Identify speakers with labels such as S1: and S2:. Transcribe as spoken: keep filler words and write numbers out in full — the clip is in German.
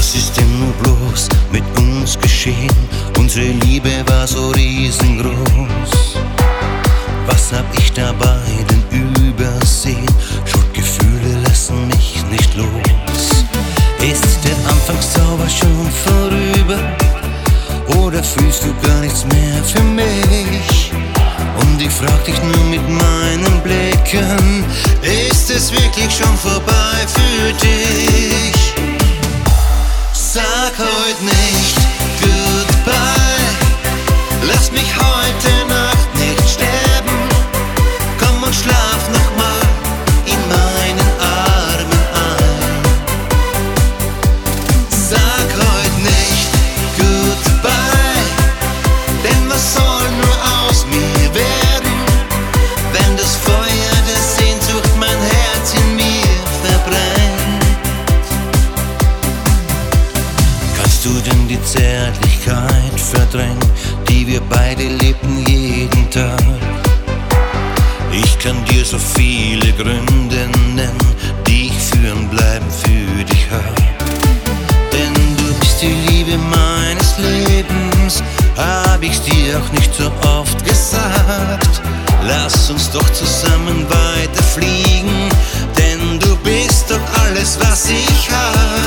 S1: Was ist denn nur bloß mit uns geschehen? Unsere Liebe war so riesengroß. Was hab ich dabei denn übersehen? Schuldgefühle lassen mich nicht los. Ist der Anfangszauber schon vorüber? Oder fühlst du gar nichts mehr für mich? Und ich frag dich nur mit meinen Blicken, ist es wirklich schon vorbei für dich? Sag heute nicht goodbye, lass mich heute Nacht nicht sterben. Komm und schlaf noch mal in meinen Armen ein. Sag heute nicht goodbye, denn was soll nur aus mir werden, wenn das Feuer der Sehnsucht mein Herz in mir verbrennt? Kannst du denn die Zärtlichkeit verdrängen, die wir beide lebten jeden Tag? Ich kann dir so viele Gründe nennen, die ich für ein Bleiben für dich hab. Denn du bist die Liebe meines Lebens, hab ich's dir auch nicht so oft gesagt. Lass uns doch zusammen weiterfliegen, denn du bist doch alles, was ich hab.